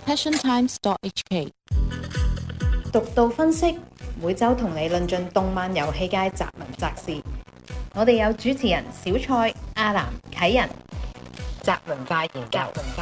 passiontimes.hk 獨到分析，每周同你論盡動漫遊戲界雜文雜事。我哋有主持人小蔡、阿南、啟仁，雜文化研究。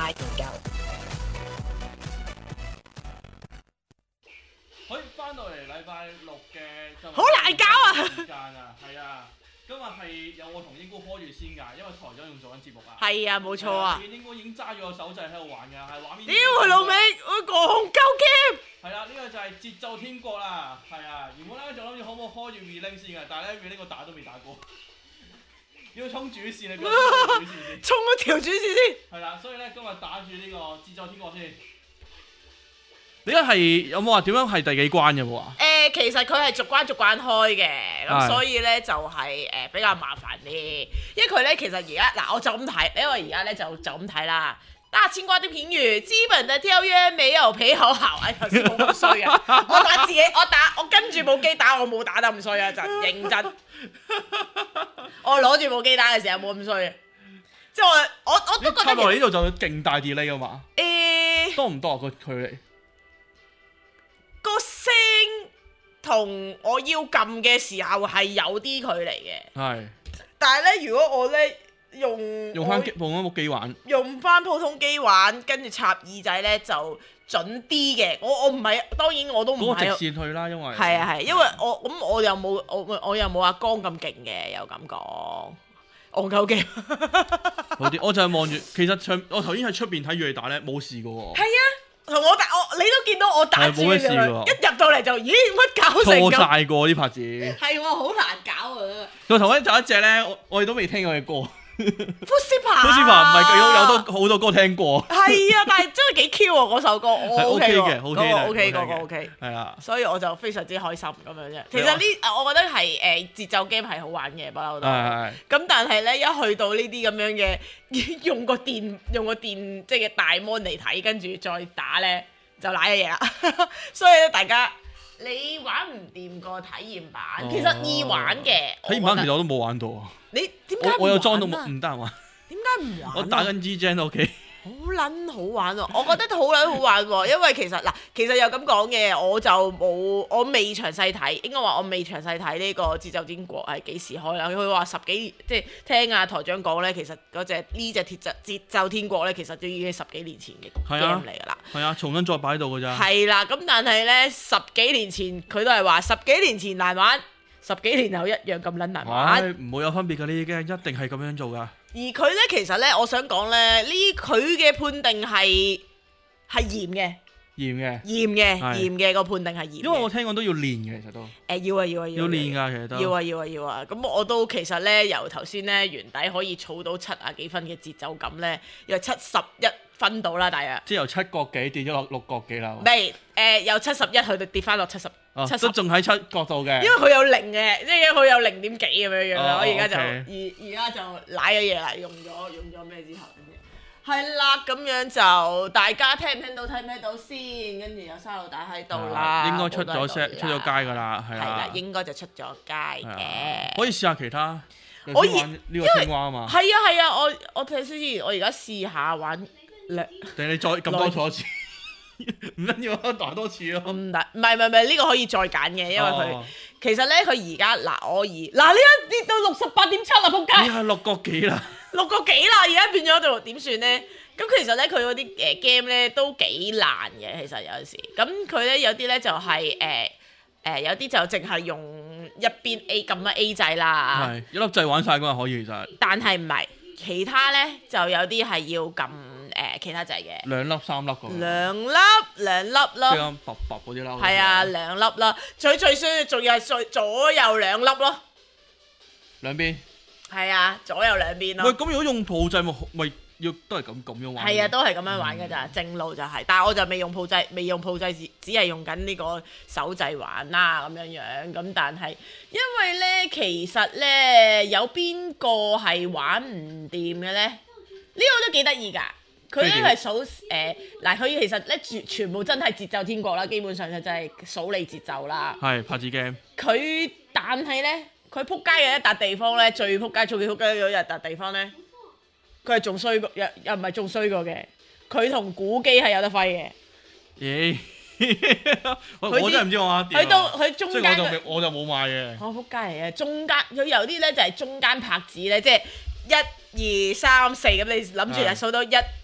可以翻到嚟禮拜六嘅好難搞啊！ 時間啊，係啊，今日係有我同英哥開住先㗎，因為台長仲做緊節目啊。 係啊，冇錯啊！ 英哥已經揸住個手掣喺度玩㗎，係畫面。 屌佢老味，我狂鳩 game。 係啦，呢個就係節奏天國啦，係啊。原本咧仲諗住可唔可以開住 V-Link 先嘅，但係咧 V-Link 我打都未打過，要衝主線你俾我衝主線先。 衝咗條主線先。 係啦，所以咧今日打住呢個節奏天國先。你而家係有冇話點樣係第幾關有冇啊？ 其實佢係逐關開嘅，咁所以咧就係比較麻煩啲，因為佢咧其實而家嗱我就咁睇，因為而家咧就咁睇啦。大青瓜啲片語，基本嘅跳躍沒有皮好好，頭先冇咁衰啊！我打自己，我跟住部機打，我冇打得咁衰啊！就認真，我攞住部機打嘅時候冇咁衰啊！即係我都覺得。插落嚟呢度就勁大 delay 㗎嘛？多唔多啊個距離？ 個聲同我要撳嘅時候係有啲距離嘅， 係。 但係咧，如果我咧用翻普通機玩， 用翻普通機玩，跟住插耳仔咧就準啲嘅。我唔係，當然我都唔係。 嗰個直線去啦，因為係啊係，因為我又冇我又冇阿江咁勁嘅，又咁講，戇鳩機。 好啲，我就係望住，其實我頭先喺出邊睇住你打咧，冇事㗎喎。 係啊。同我打你都見到我打住㗎啦，一入到嚟就咦乜搞成咁？ 錯曬過啲拍子。 係喎，好難搞啊！ 個頭咧就一隻咧，我哋都未聽過嘅歌。 Fusipa 唔係有好多歌聽過。 係啊，但係真係幾 Q 啊嗰首歌，我 OK 嘅 ，OK 嗰個 OK。 係啊， 所以我就非常之開心咁樣啫。其實我覺得係節奏 game 係好玩嘅，不嬲都。咁但係咧，一去到呢啲咁樣嘅用個電即係大 mon 嚟睇，跟住再打咧就瀨嘢啦。所以咧，大家你玩唔掂個體驗版，其實易玩嘅。 體驗版其實我都冇玩到啊。 你點解我有裝到唔得玩？ 點解唔玩？ 我打緊 G-Gen OK。 好撚好玩喎！我覺得好撚好玩喎，因為其實又咁講嘅，我未詳細睇，應該話我未詳細睇呢個節奏天國係幾時開啦。佢話10幾，即係聽阿台長講咧，其實呢隻節奏天國咧，其實都已經10幾年前嘅 game 嚟㗎啦。 係啊，重新再擺喺度㗎咋。 係啦，咁但係咧10幾年前佢都係話10幾年前難玩，10幾年後一樣咁撚難玩。 唔會有分別㗎，呢啲 game 一定係咁樣做㗎。 而佢咧，其實咧，我想講咧，佢嘅判定係嚴嘅，嚴嘅個判定係嚴。 因為我聽講都要練嘅，其實都。 要啊！ 要練㗎，其實都。 要啊！咁我都其實咧，由頭先咧原底可以儲到70幾分嘅節奏感咧，由71分到啦，大約。 即係由7角幾跌咗落6角幾啦。 未由71去到跌翻落70。 都仲喺7角度嘅。 因為佢有0嘅，即係佢有0點幾咁樣樣啦。我而家就而家就瀨咗嘢啦，用咗咩之後，係啦，咁樣就大家聽唔聽到睇唔睇到先，跟住有沙路打喺度啦。 應該出咗街㗎啦，係啦。 應該就出咗街嘅。 可以試下其他。 我玩呢個青蛙啊嘛。 係啊，我睇先，我而家試下玩定你再咁多錯一次。唔緊要啊，打多次咯。 唔得，唔係呢個可以再揀嘅，因為佢其實咧佢而家呢一跌到68.7啦，仆街！ 係6角幾啦 ，6角幾啦，而家變咗到點算咧？咁其實咧佢嗰啲game 咧都幾難嘅，其實有陣時。咁佢咧有啲咧就係有啲就淨係用一邊 A 撳咗 A 掣啦。 係一粒掣玩晒嗰個可以其實。 但係唔係，其他咧就有啲係要撳。其他掣嘅 2粒3粒嗰兩粒咯， 即係薄薄嗰啲啦。 係啊，2粒啦，最衰仲要係左右2粒咯， 兩邊。 係啊，左右兩邊咯。 喂，咁如果用鋪掣咪要都係咁樣玩？ 係啊，都係咁樣玩㗎咋，正路就係。但係我就未用鋪掣，只係用緊呢個手掣玩啦咁樣樣。咁但係因為咧，其實咧有邊個係玩唔掂嘅咧？呢個都幾得意㗎。佢咧係數佢其實咧全部真係節奏天國啦，基本上就真係數你節奏啦。 係拍子 game。 但係咧，佢撲街嘅一笪地方咧，最撲街嗰一笪地方咧，佢係仲衰過，又唔係仲衰過嘅。佢同古機係有得揮嘅。 咦？我真係唔知我啱點。 佢到佢中所以間我就冇買嘅。 我仆街嚟嘅，中間佢有啲咧就係中間拍子咧，即係1、2、3、4咁，你諗住就數到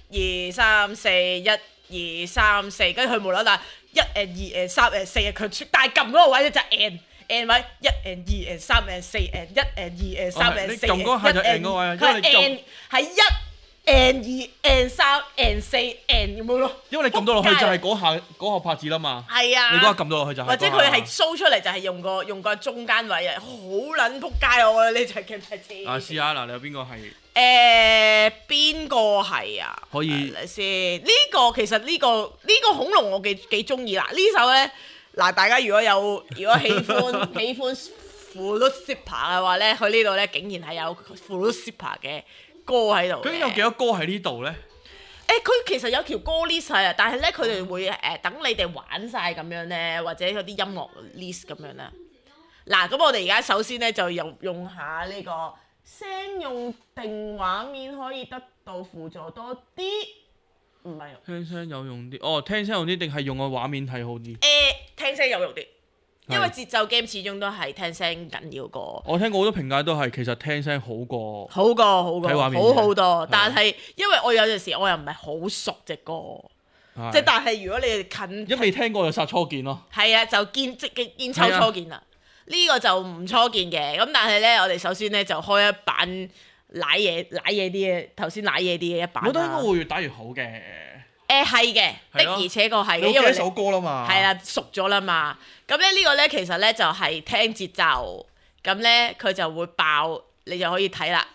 1、2、3、4、1、2、3、4，跟住佢無啦啦1 and 2 and 3 and 4，佢但係撳嗰個位咧就 and 位1 and 2 and 3 and 4 and 1 and 2 and 3 and 4， 你撳嗰下就 and 嗰位啊， 佢係 and 係1 and 2 and 3 and 4 and 咁樣咯。 因為你撳到落去就係嗰下拍子啦嘛。 係啊， 你嗰下撳到落去就係。 或者佢係 show 出嚟就係用個中間位啊，好撚撲街我覺得呢隻 game 真係黐。 試下嗱，你有邊個係？ 邊個係啊？ 可以嚟先。呢個其實呢個恐龍我幾中意啦。呢首咧嗱，大家如果喜歡 Fruit Super 嘅話咧，佢呢度咧竟然係有 Fruit Super 嘅歌喺度。 究竟有幾多歌喺呢度咧？ 佢其實有條歌 list 啊，但係咧佢哋會等你哋玩晒咁樣咧，或者嗰啲音樂 list 咁樣啦。嗱，咁我哋而家首先咧就用下呢個聲用定畫面可以得到輔助多啲，唔係聽聲有用啲，哦，聽聲有用啲定係用個畫面睇好啲？ 聽聲有用啲，因為節奏 game 始終都係聽聲緊要過。 我聽過好多評價都係其實聽聲好過睇畫面好多，但係係因為我有陣時我又唔係好熟隻歌，即係但係如果你近一未聽過就殺初見咯。 係啊，就堅抽初見啦。呢個就唔初見嘅，咁但係咧，我哋首先咧就開一版舐嘢啲嘅，頭先舐嘢啲嘅一版啦。 我覺得應該會越打越好嘅。 係嘅，的而且確係嘅，因為你記一首歌啦嘛。 係啦，熟咗啦嘛。咁咧呢個咧其實咧就係聽節奏，咁咧佢就會爆，你就可以睇啦。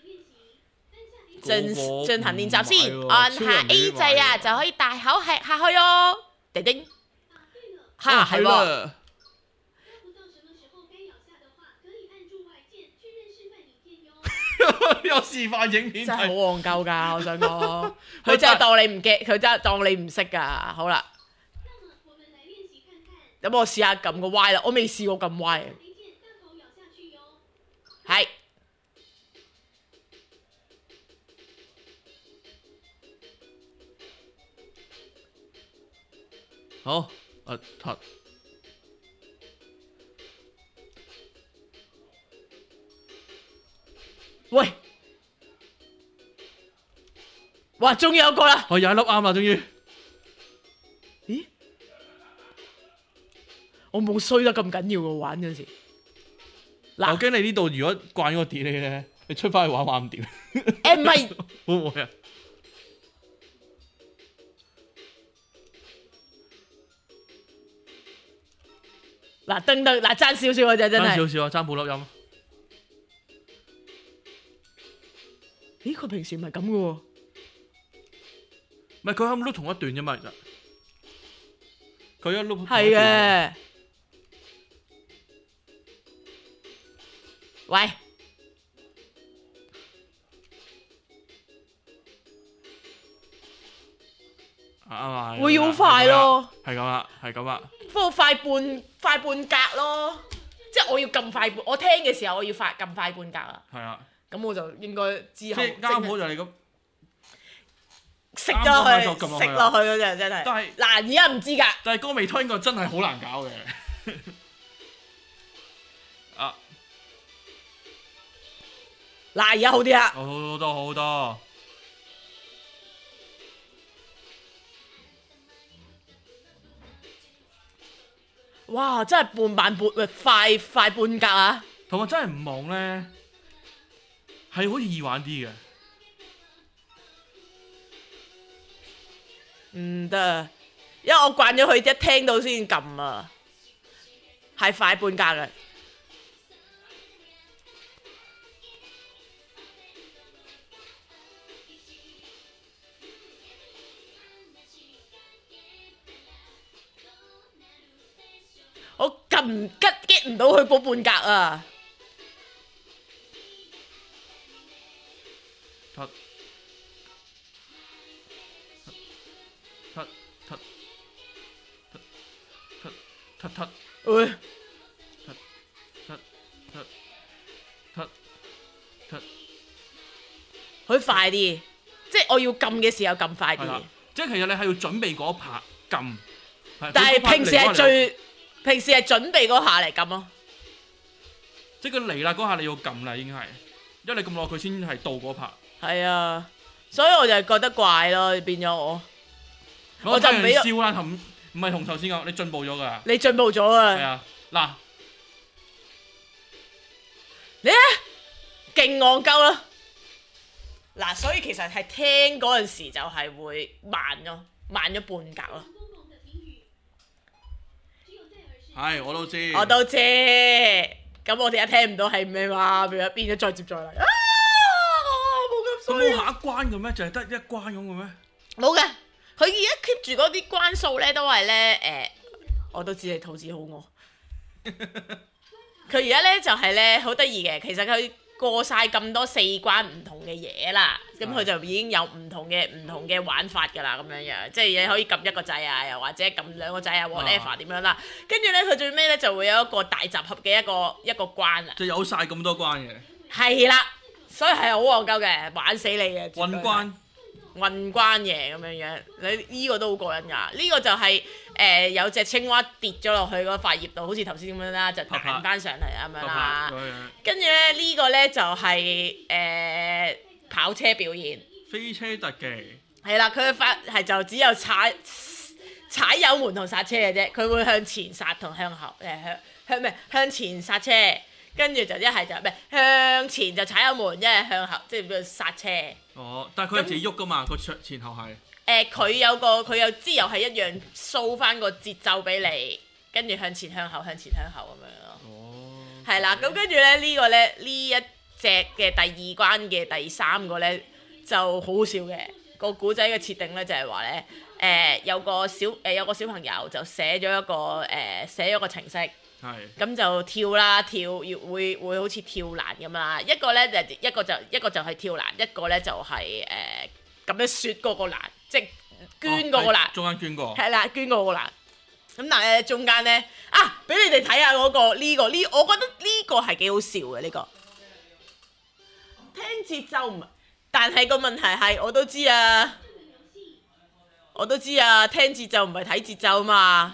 進行練習先，按下 A 掣啊，就可以大口吃下去哦。叮叮，嚇係喎。 有示範影片真係好戇鳩㗎，我想講，佢真係當你唔驚，佢真係當你唔識㗎。好啦，咁我試下撳個 Y 啦，我未試過撳 Y。係。 好， 喂，哇，終於有個啦！ 我有一粒啱啦，終於。 咦？我冇衰得咁緊要喎，玩嗰陣時。嗱， 我驚你呢度如果慣咗個 delay 咧，你出翻去玩唔掂。 唔係， 會唔會啊？ 嗱，嗱，爭少少嘅啫，真係。 爭少少啊，爭半粒音。 咦，佢平時唔係咁嘅喎。 唔係佢啱碌同一段啫嘛，其實。佢一碌。 係嘅。喂。 啱會要快咯。 係咁啦，係咁啦。 不過快半格咯，即係我要撳快半，我聽嘅時候我要撳快半格啊。 係啊。 咁我就應該之後啱好就係咁食落去嗰隻真係。 但係嗱，而家唔知㗎。 但係歌未聽過真係好難搞嘅。啊！ 嗱，而家好啲啦。 好多好多。 哇！真係快半格啊！ 同埋真係唔忙咧。係好似易玩啲嘅， 唔得，因為我慣咗佢一聽到先撳啊，係快半格嘅。我撳get唔到佢嗰半格啊！喂，佢快啲，即係我要撳嘅時候撳快啲。 即係其實你係要準備嗰一拍， 撳。 但係平時係準備嗰下嚟撳咯。 即係佢嚟啦嗰下你要撳啦，已經係，因為你咁耐佢先係到嗰 part。 係啊，所以我就係覺得怪咯，變咗我就唔俾笑啦，唔係同頭先講，你進步咗㗎。 你進步咗啊！ 係啊，嗱， 你咧勁戇鳩啦！嗱，所以其實係聽嗰陣時就係會慢咗半格咯。 係，我都知。 我都知，咁我哋一聽唔到係咩嘛？變咗再接再厲啊！冇咁衰。 佢冇下一關嘅咩？就係得一關咁嘅咩？ 冇嘅，佢而家 keep 住嗰啲關數咧，都係咧我都知你肚子好餓。佢而家咧就係咧好得意嘅，其實佢過晒咁多4關唔同嘅嘢啦，咁佢就已經有唔同嘅玩法㗎啦，咁樣樣，即係你可以撳一個掣啊，又或者撳2個掣啊 ，whatever 點樣啦。跟住咧，佢最尾咧就會有一個大集合嘅一個關啦。 就有晒咁多關嘅。 係啦，所以係好戇鳩嘅，玩死你嘅。運關嘢咁樣樣，你呢個都好過癮㗎。呢個就係有隻青蛙跌咗落去嗰塊葉度，好似頭先咁樣啦，就彈翻上嚟咁樣啦。跟住咧呢個咧就係跑車表現， 飛車特技。 係啦，佢嘅法係就只有踩油門同剎車嘅啫，佢會向前剎同向後向前剎車。跟住就一係就咩向前就踩油門，一係向後即係叫剎車。 哦，但係佢係自己喐噶嘛，佢前後係。 佢有支又係一樣掃翻個節奏俾你，跟住向前向後向前向後咁樣咯。 哦。 係啦，咁跟住咧呢個咧呢一隻嘅第2關嘅第3個咧就好好笑嘅，個古仔嘅設定咧就係話咧有個小朋友就寫咗一個程式。咁就跳啦，會好似跳欄咁啦。一個就係跳欄，一個咧就係咁樣雪嗰個欄，即係捐嗰個欄。 中間捐過。係啦，捐嗰個欄。咁但係中間咧俾你哋睇下嗰個呢，我覺得呢個係幾好笑嘅呢個。聽節奏唔係，但係個問題係我都知啊，聽節奏唔係睇節奏嘛。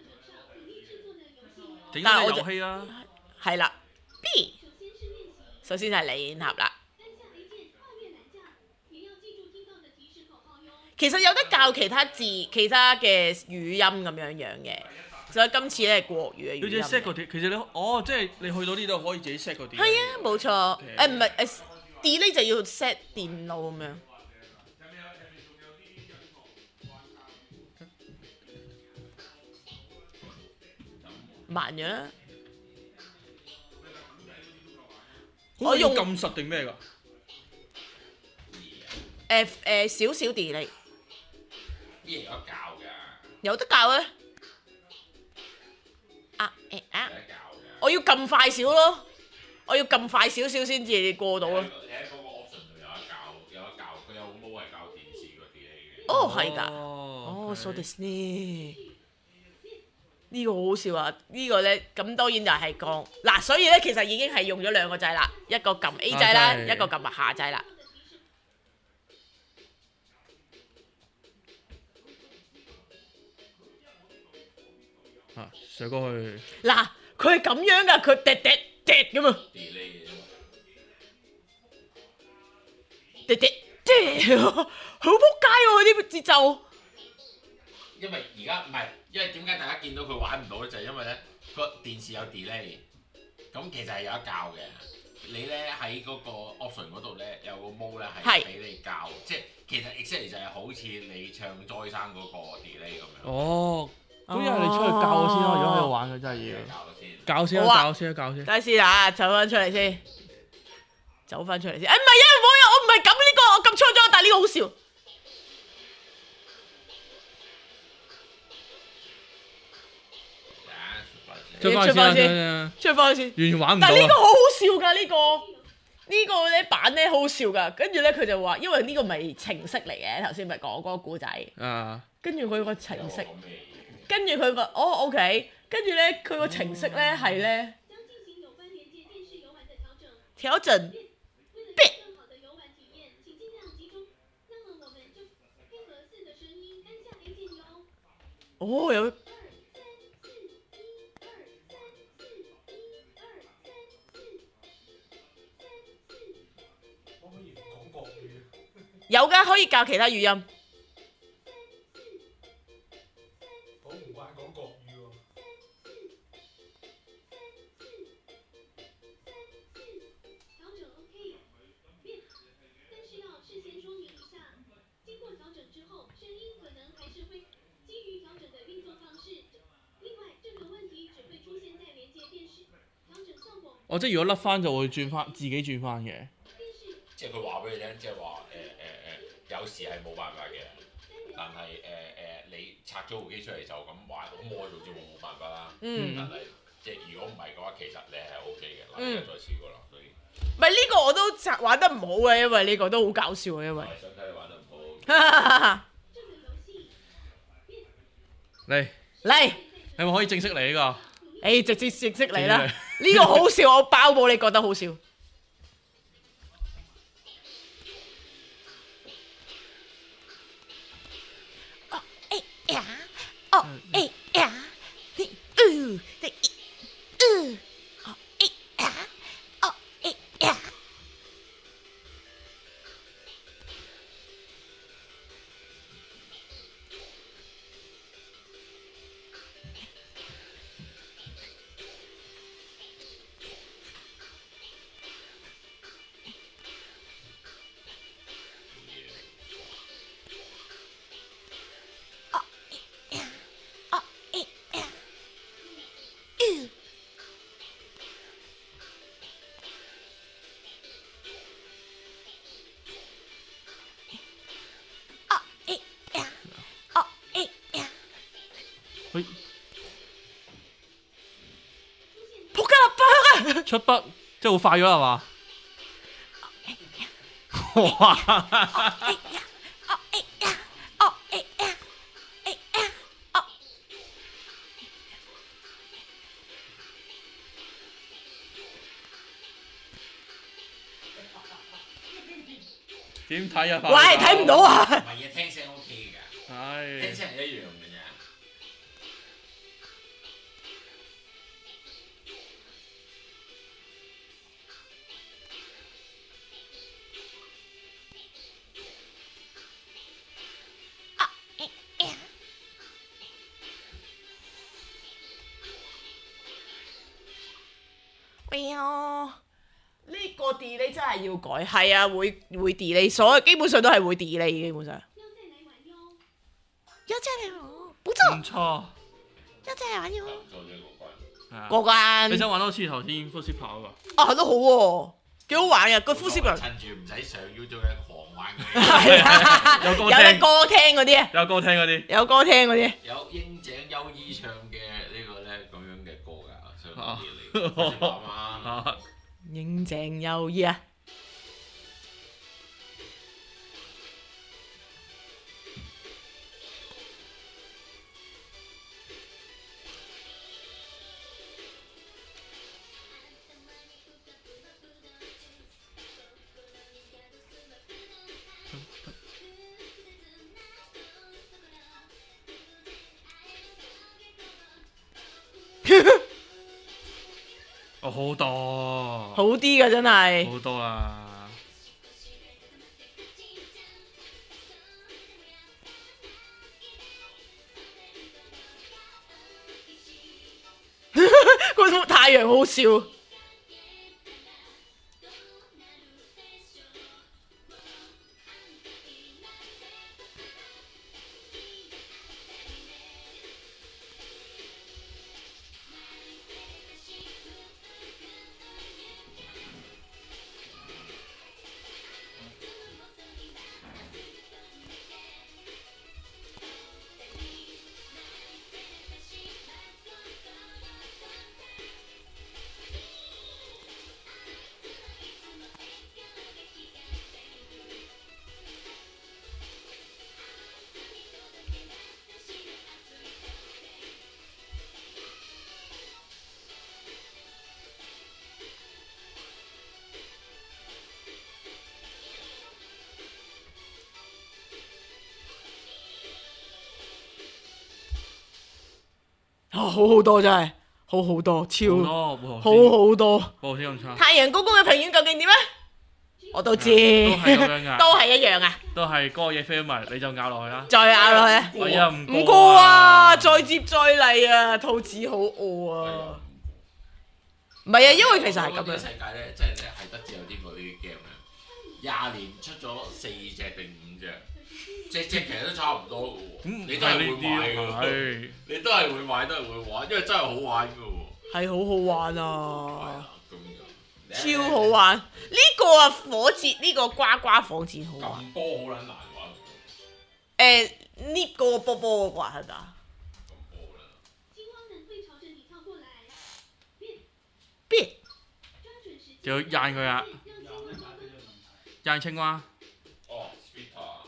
但係遊戲啦， 係啦 B， 首先係練習啦。其實有得教其他字、其他嘅語音咁樣樣嘅，所以今次咧係國語嘅語音。 要自己 set 嗰啲，其實你即係你去到呢度可以自己 set 嗰啲。 係啊，冇錯。唔係delay 就要 set 電腦咁樣。慢咗啦！ 我用咁實定咩㗎？ 少少 delay。 有得教㗎。 有得教咧？我要撳快少咯，我要撳快少少先至過到咯。 你喺嗰個 option 度有得教，佢有模係教電視嗰啲嚟嘅。 哦，係㗎。哦，so this 呢個好好笑啊！呢個咧咁當然就係講嗱，所以咧其實已經係用咗2個掣啦，一個撳 A 掣啦，一個撳下掣啦。 上過去。 嗱，佢係咁樣㗎，佢滴滴滴咁啊！滴滴滴，好撲街喎！佢啲節奏。 因為而家唔係，因為點解大家見到佢玩唔到咧？就係因為咧個電視有 delay，咁其實係有得教嘅。你咧喺嗰個 option 嗰度咧有個 mode 咧係俾你教，即係其實 exactly 就係好似你唱災生嗰個 delay 咁樣。 哦，咁因為你出去教我先咯，如果喺度玩嘅真係要。教先。 等先啊，走翻出嚟先。唔係啊，我唔係撳呢個，我撳錯咗，但係呢個好笑。出翻先， 完全玩唔到。 但係呢個好好笑㗎，呢個咧版咧好好笑㗎。跟住咧佢就話，因為呢個咪程式嚟嘅，頭先咪講嗰個故仔。跟住佢個程式，跟住佢個OK，跟住咧佢個程式咧係咧調整。 哦，有有㗎，可以教其他語音。 好唔慣講國語喎。 调整 OK，但是要事先说明一下，经过调整之後，聲音可能還是會基於調整的運作方式。另外，這個問題只會出現在連接電視，調整效果。 哦，即係如果甩翻就會轉翻自己轉翻嘅。 即係佢話俾你聽，即係話有時係冇辦法嘅，但係你拆咗部機出嚟就咁玩，咁我做節目冇辦法啦。但係即係如果唔係嘅話，其實你係 O K 嘅。嗱，而家再試過啦，所以唔係呢個我都玩得唔好嘅，因為呢個都好搞笑嘅，因為。 想睇你玩得唔好。 嚟，係咪可以正式嚟呢個？ 誒，直接正式嚟啦！呢個好笑，我包保你覺得好笑。仆街啦， 出筆即係好快咗係嘛？哇！點睇啊？ 喂，睇唔到啊！ 唔係嘅，聽聲 O K 㗎，聽係。 聲係一樣嘅啫。 呢個 delay 真係要改，係啊，會 delay，所有基本上都係會 delay，基本上。要再來玩喲！不錯， 唔錯。 要再來玩喲！ 做咗個關。 過關。 你想玩多次頭先 f o o t 跑啊？ 啊，都好喎，幾好玩嘅個 full zip 趁住唔使上 YouTube 嘅狂玩嗰係啊， 有歌有得歌聽嗰啲啊， 有歌聽嗰啲。 有歌聽嗰啲。 有英井優衣唱嘅呢個咧咁樣嘅歌㗎，上邊嚟講啊。 應正優衣啊！ 哦，好多， 好啲㗎真係。 好多啦。 嗰幅太陽好笑。 好好多真係，好好多，超好好多。 冇先咁差。 太陽公公嘅評語究竟點咧？我都知， 都係咁樣㗎， 都係一樣啊！ 都係嗰個嘢飛埋，你就咬落去啦。 再咬落去啊！ 哎呀， 唔過啊！再接再厲啊！兔子好餓啊！唔係啊，因為其實係咁樣。 世界咧，真係咧係得自由天國呢啲 game 咧，20年出咗4隻定5隻，隻其實都差唔多嘅喎。你都係會買嘅喎，你都係會買，都係會玩，因為真係好玩嘅喎。 係好好玩啊！ 咁樣超好玩！呢個啊火箭，呢個呱呱火箭好玩。 咁波好撚難玩。 呢個波波嗰個係咪？ 青蛙们会朝着你跳过来， 邊？ 就要掗佢啊！掗青蛙。 哦 Spita。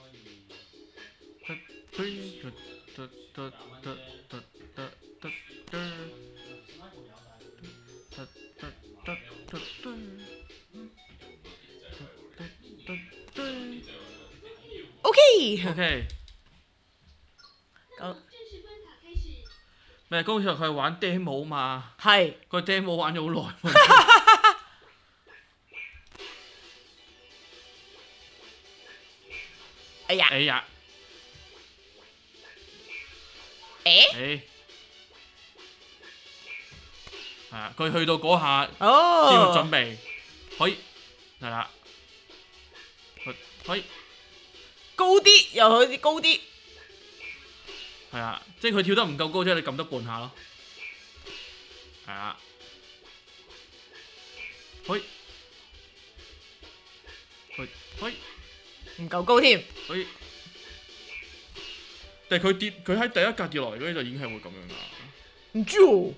OK。 正式关卡开始。 咩？剛才佢係玩 demo 嘛？ 係。 個 demo 玩咗好耐。 哎呀！ 哎呀！ 誒？ 係啊，佢去到嗰下先哦。 準備，可以係啦，可以高啲，又可以高啲。 係啊，即係佢跳得唔夠高，即係你撳得半下咯。係啊，可以唔夠高添。 可以，但係佢喺第一格跌落嚟嗰啲就已經係會咁樣噶。 唔知喎。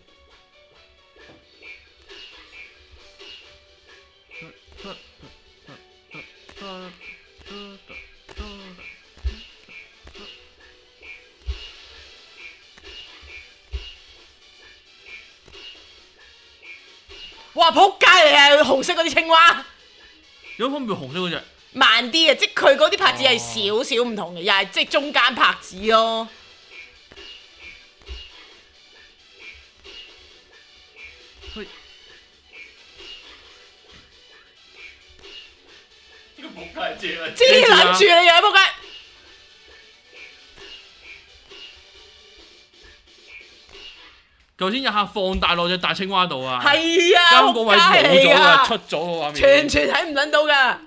哇！仆街嚟啊！紅色嗰啲青蛙有分別紅色嗰隻， 慢啲啊，即係佢嗰啲拍子係少少唔同嘅，又係即係中間拍子咯。 呢個仆街遮啦， 遮撚住你啊！仆街！ 頭先一下放大落隻大青蛙度啊！ 係啊， 啱嗰位冇咗啊，出咗個畫面， 全睇唔撚到㗎。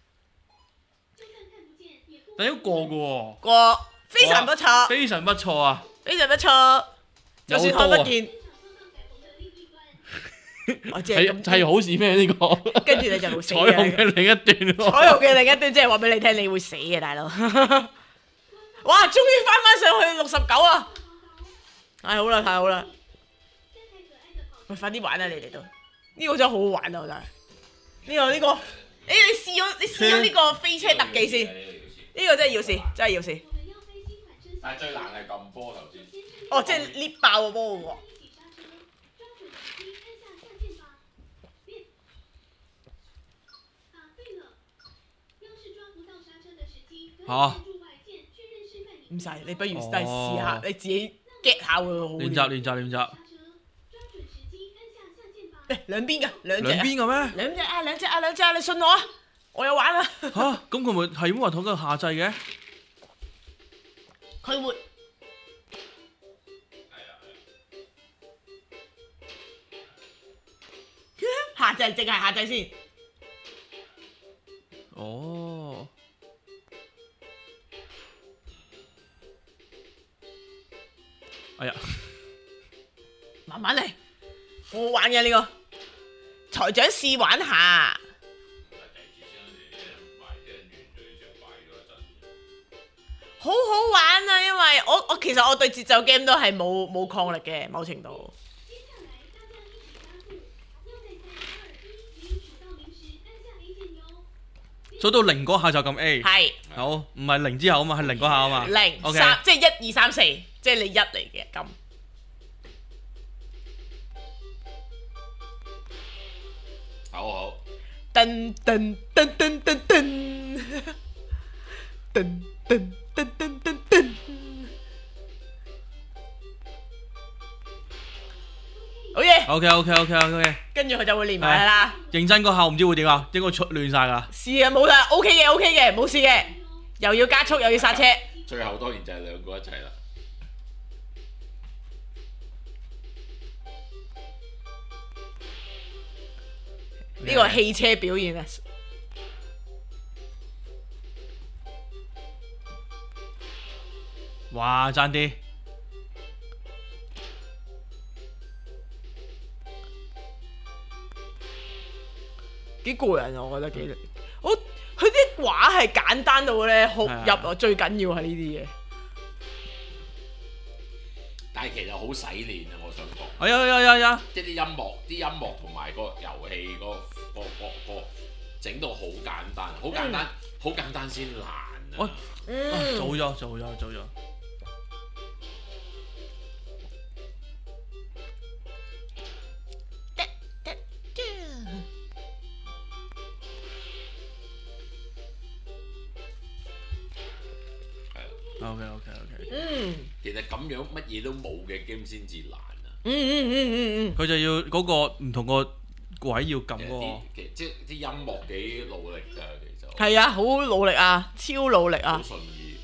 但係都過嘅喎， 過非常不錯， 非常不錯啊！ 非常不錯，就算看不見，我只係咁係好事咩呢個？ 跟住你就會死彩虹嘅。 嘅另一段喎， 彩虹嘅另一端即係話俾你聽，你會死嘅，大佬。哇！終於翻上去69啊！太好啦，太好啦！喂，快啲玩啦，你哋都呢個真係好好玩啊！真係呢個，誒你試咗呢個飛車特技先，呢個真係要試，真係要試。 但係最難係撳波頭先。 哦，即係捏爆個波喎。 嚇！ 唔使，你不如都係試下，你自己 get 下會好。 練習。 誒兩邊㗎，兩隻。 兩邊嘅咩？ 兩隻啊！你信我啊！我有玩啊！ 嚇！咁佢咪係咁話同佢下掣嘅？ 佢會。下掣，淨係下掣先。 哦。哎呀！ 慢慢嚟，好好玩嘅呢個。台長試玩下。好好玩啊！因為我其實我對節奏 game 都係冇抗力嘅，某程度。 數到0嗰下就撳 A。 係。 好，唔係0之後啊嘛，係0嗰下啊嘛。 0、 OK 3，即係1、2、3、4，即係你1嚟嘅咁。 好。 噔噔噔噔噔噔，噔噔噔噔噔噔。 OK， 跟住佢就會連埋啦。 認真嗰下我唔知會點啊，應該出亂晒㗎。 試啊，冇啦，OK 嘅，冇事嘅，又要加速又要剎車。 最後當然就係兩個一齊啦。 呢個汽車表現啊！ 哇，爭啲！ 幾過癮啊！我覺得幾，佢啲畫係簡單到咧好入啊！最緊要係呢啲嘢。 但係其實好洗練啊！我想講。 呀！ 即係啲音樂同埋個遊戲個整到好簡單，好簡單先難啊！ 早咗。 OK。 其實咁樣乜嘢都冇嘅 game 先至難啊！ 佢就要嗰個唔同個位要撳嗰個。 即係啲音樂幾努力㗎，其實。 係啊，好努力啊，超努力啊！ 好順意。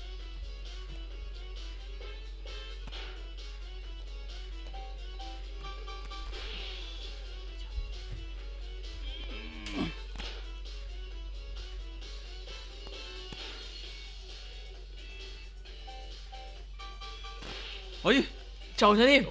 做咗添。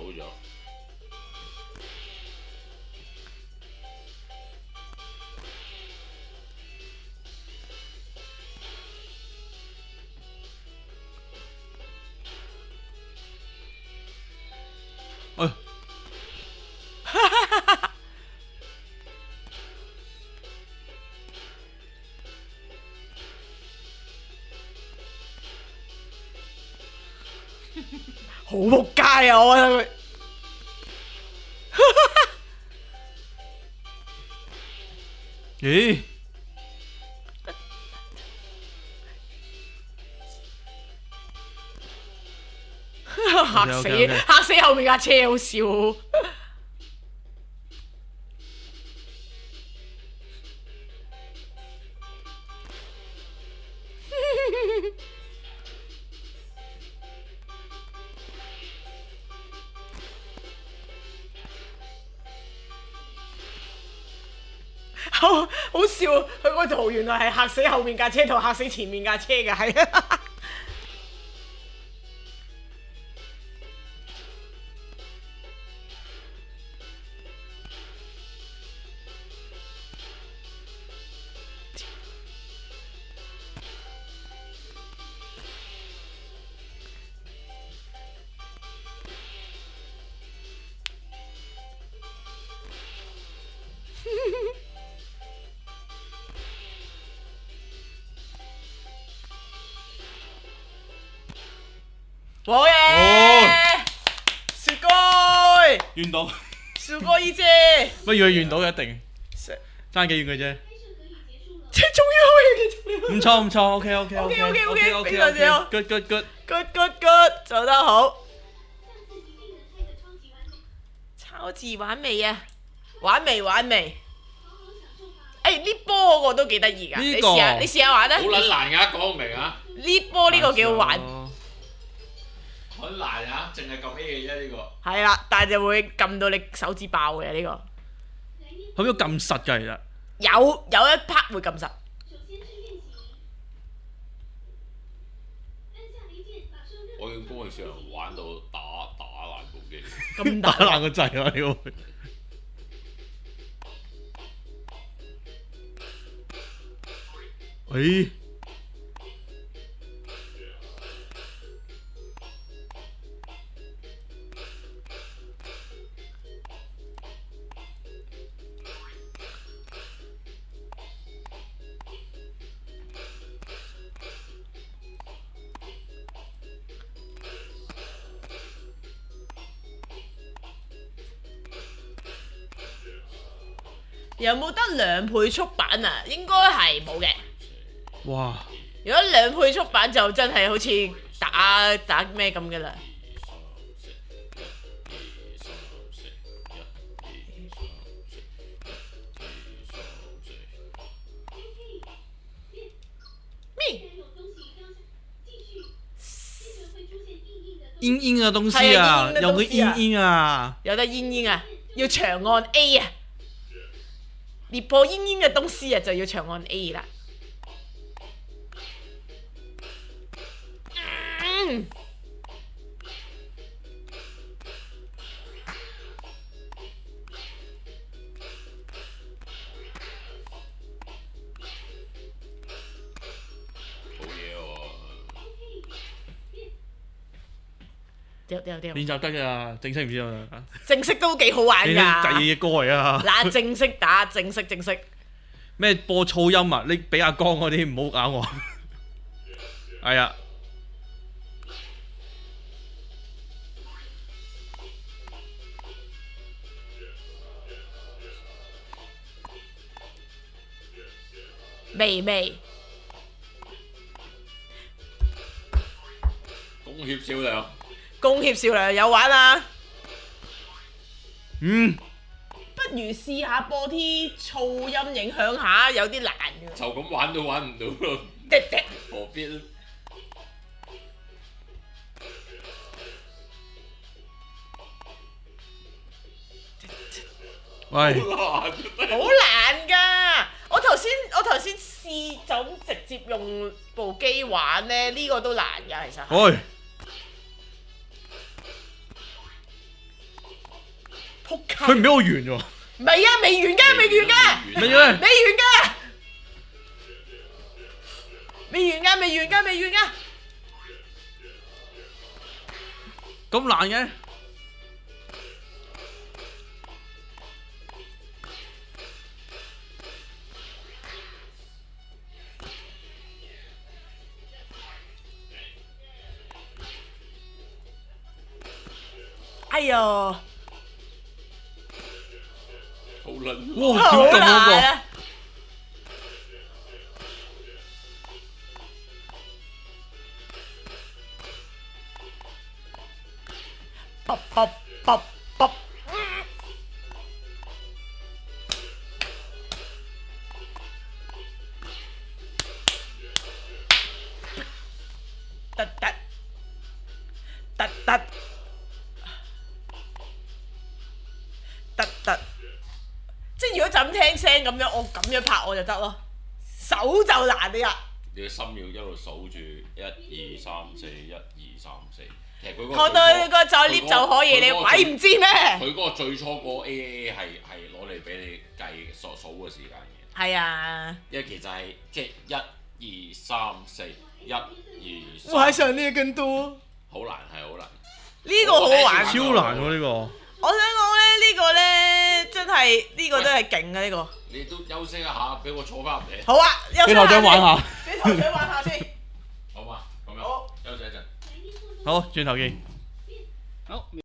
好仆街啊！我覺得佢咦？ 嚇死後面架車，好笑。好笑，佢個圖原來係嚇死後面架車同嚇死前面架車嘅，係啊！好嘢！雪糕， 遠到， 雪糕姨姐， 乜以為遠到一定，爭幾遠嘅啫。 即係終於可以， 唔錯，OK， 非常之好 ，good，做得好，超級完美啊！玩味。呢波嗰個都幾得意㗎，你試下玩啦。 好撚難㗎，講唔明啊！ 呢波呢個幾好玩。 好難啊！淨係撳 A 嘅啫呢個。 係啦，但係就會撳到你手指爆嘅呢個。 可唔可以撳實㗎？其實有一 part 會撳實。 我用嗰陣時玩到打爛部機。 咁打爛個掣啊！屌！ 有冇得兩倍速版啊？應該係冇嘅。 哇！ 如果兩倍速版就真係好似打咩咁嘅啦。 陰陰嘅東西啊，有個陰陰啊， 有得煙煙啊，要長按 A 啊，裂破煙煙嘅東西啊，就要長按 A 啦。 好嘢喎！ 掉練習得㗎，正式唔知啊。 正式都幾好玩你啲第二㗎。 嘅歌嚟啊！ 嗱，正式打，正式。 咩播噪音啊？你俾阿江嗰啲唔好搞我。係啊。 微工協少量， 工協少量有玩啊！ 嗯， 不如試下播啲噪音影響下，有啲難嘅。 就咁玩都玩唔到咯， 滴滴何必咧？ 喂， 好難好難㗎！我頭先試就咁直接用部機玩咧，呢個都難㗎，其實。 喂， 撲街！ 佢唔俾我完喎。 唔係啊，未完㗎，未完㗎， 咩咧？ 未完㗎，未完㗎。 咁難嘅？ 哎呦， 好撚哇， 好點撳嗰個？ 難啊！卜卜卜卜，突突突突突突，即係如果就咁聽聲咁樣，我咁樣拍我就得咯，手就難啲啦。 你個心要一路數住1、2、3、4，1、2、3、4。其實佢嗰我對個再 lift 就可以，你鬼唔知咩？ 佢嗰個最初嗰個 A 係攞嚟俾你計數嘅時間嘅。 係啊， 因為其實係即係1、2、3、4，1、2、3。 我還想呢個更多。 好難係好難。 呢個好玩， 超難喎呢個。 我想講咧，呢個咧真係呢個真係勁啊！呢個你都休息一下，俾我坐翻入嚟。 好啊， 俾台長玩下。 俾台長玩下先。 好嘛，咁樣好， 休息一陣。 好，轉頭見。 好。